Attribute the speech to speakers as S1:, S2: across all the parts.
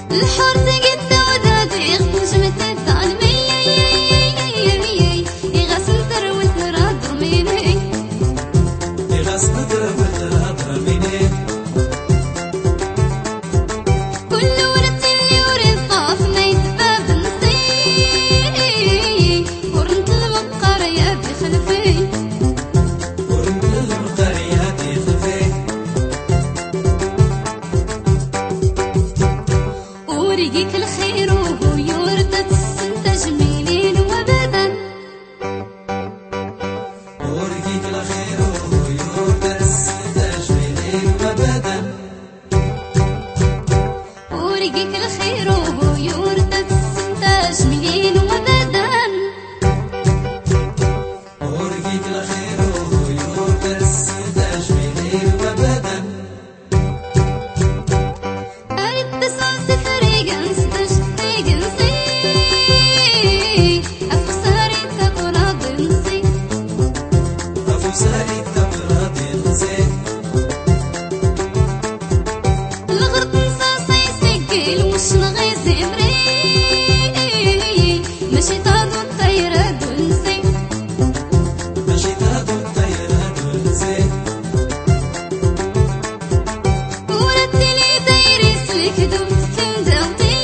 S1: الحور تقد ودادي غتنجمت الظالمي يغسل ثروت راد رميني
S2: يغسل ثروت راد رميني
S1: كل ورد اللي ورد طاف ما يتباب نصي ورنت المقريات خلفي
S2: ورنت المقريات خلفي
S1: ورقيك الخير وهو يورد تستنتج ميلين وبدن
S2: ورقيك الخير وهو يورد تستنتج ميلين وبدن
S1: ورقيك الخير وهو يورد تستنتج ميلين وبدن
S2: ورقيك الخير وهو يورد تستنتج ميلين وبدن
S1: أريد تسعة فريق انستج فريق نسي أفساري تبرد نسي
S2: أفساري تبرد نسي
S1: الغرب نصاصي سجل وش نغي زمري ماشي تاضو الطيرة دونسي
S2: ماشي تاضو الطيرة دونسي
S1: ورتي لي دايري سلك دوت كنداوتي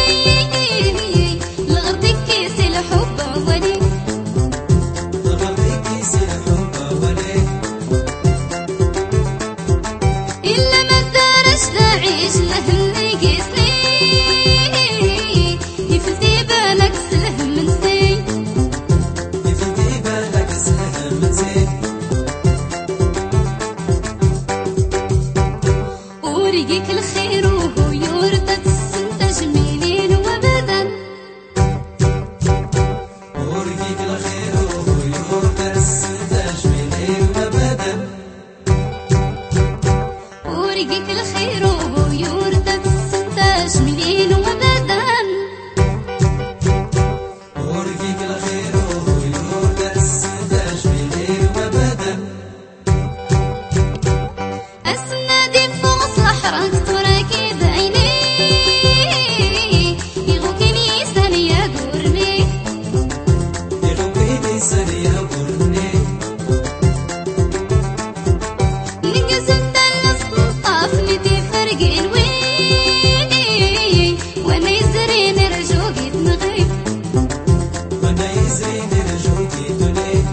S1: الغرب كيسي الحب أولي
S2: الغرب كيسي الحب أولي
S1: إلا ما دارش داعيش له اللي قيسني يفلتي بالك سله منسي
S2: يفلتي بالك سله منسي
S1: ورقيك الخير وهو يورد تستنتج ميلين وبدن
S2: ورقيك الخير وهو يورد تستنتج ميلين وبدن
S1: ورقيك الخير وهو يورد تستنتج ميلين وبدن
S2: ورقيك الخير وهو يورد تستنتج ميلين وبدن
S1: السنادي فوق الصحراء تراكي بعيني يغوكيني يسالي يقرني
S2: يغوكيني يسالي يقرني
S1: نقزت النص طافني تفرقين وين وانا يزرين رجوقي تنغي
S2: وانا يزرين رجوقي تنغي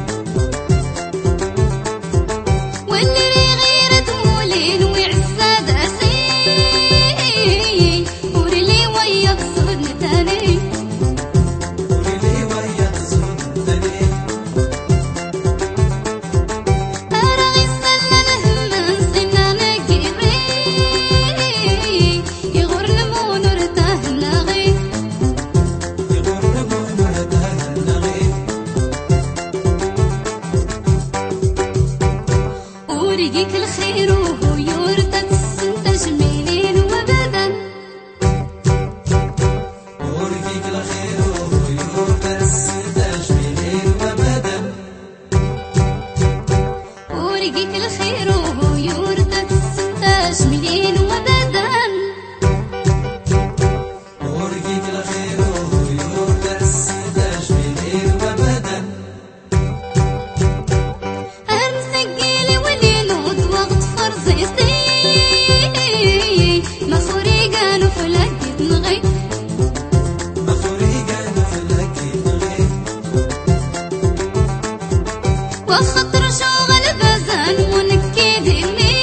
S1: واللي غير تمولين ويعسى داسي وريلي ويا تصود تاني
S2: وريلي ويا تصود تاني
S1: أراغي السنة الهم نصينا نقيري يغور نمون ورتاه النغي
S2: يغور نمون ورتاه النغي
S1: ورقيك الخير وهو يورد تستنتج ميلين وبدن
S2: ورقيك الخير وهو يورد تستنتج ميلين وبدن
S1: ورقيك الخير وهو يورد تستنتج ميلين وبدن
S2: ورقيك الخير وهو يورد تستنتج ميلين وبدن
S1: أرمسقيلي ولي نوض وقت فرزيستي مخوري قالوا فلك تنغي
S2: مخوري قالوا فلك تنغي
S1: وخطر شغل بزان ونكيدني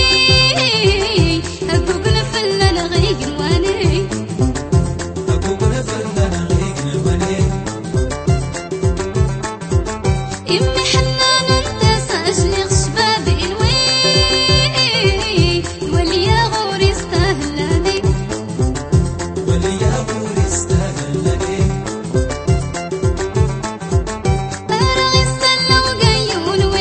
S1: أبوك نفل نغيق واني
S2: أبوك نفل نغيق واني
S1: إمي حنان انت ساجلي غشبابي الوي ولي يا غوري استهلاني
S2: ولي يا غوري استهلاني
S1: أرغي السلة وقيون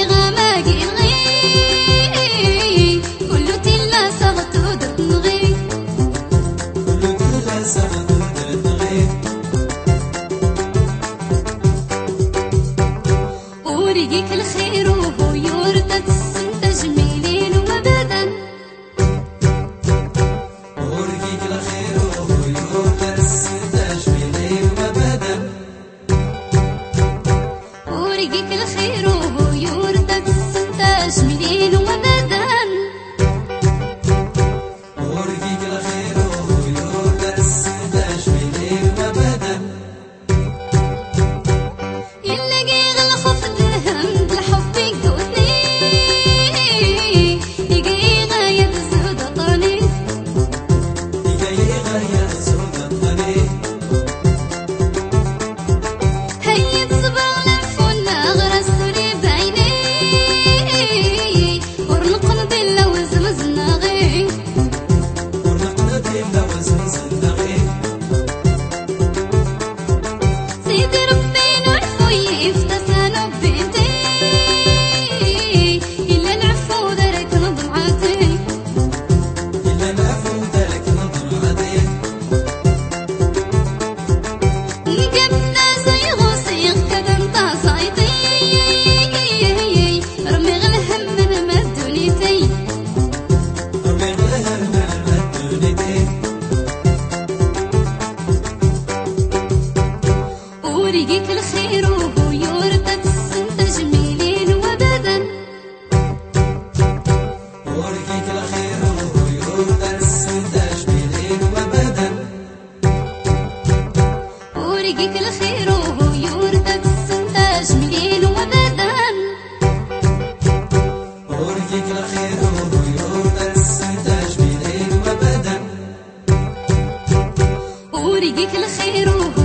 S2: يا سود الطريق
S1: هيا تصبر لفونا غرس سوري بعيني ورنقنا ديلا وزمزنا غي
S2: ورنقنا ديلا وزمزنا غي
S1: سيدي ربي نعفو يفتسانو بنتي إلا نعفو ذلك نضمعتي
S2: إلا نعفو ذلك نضمعتي
S1: نقبنا زي غوصيغ كذا انتا صايتي رمي غلهم من مدونيتي
S2: رمي غلهم من مدونيتي
S1: وريقك الخير وهو يورتك السنت جميلين وبدا
S2: ورقيك الخير ويورد السنداج بليل وبدا
S1: وريقك الخير وهو يورتك السنت جميلين وبدا
S2: ورقيك الخير ويورد السنداج بليل وبدا
S1: وريقك الخير وهو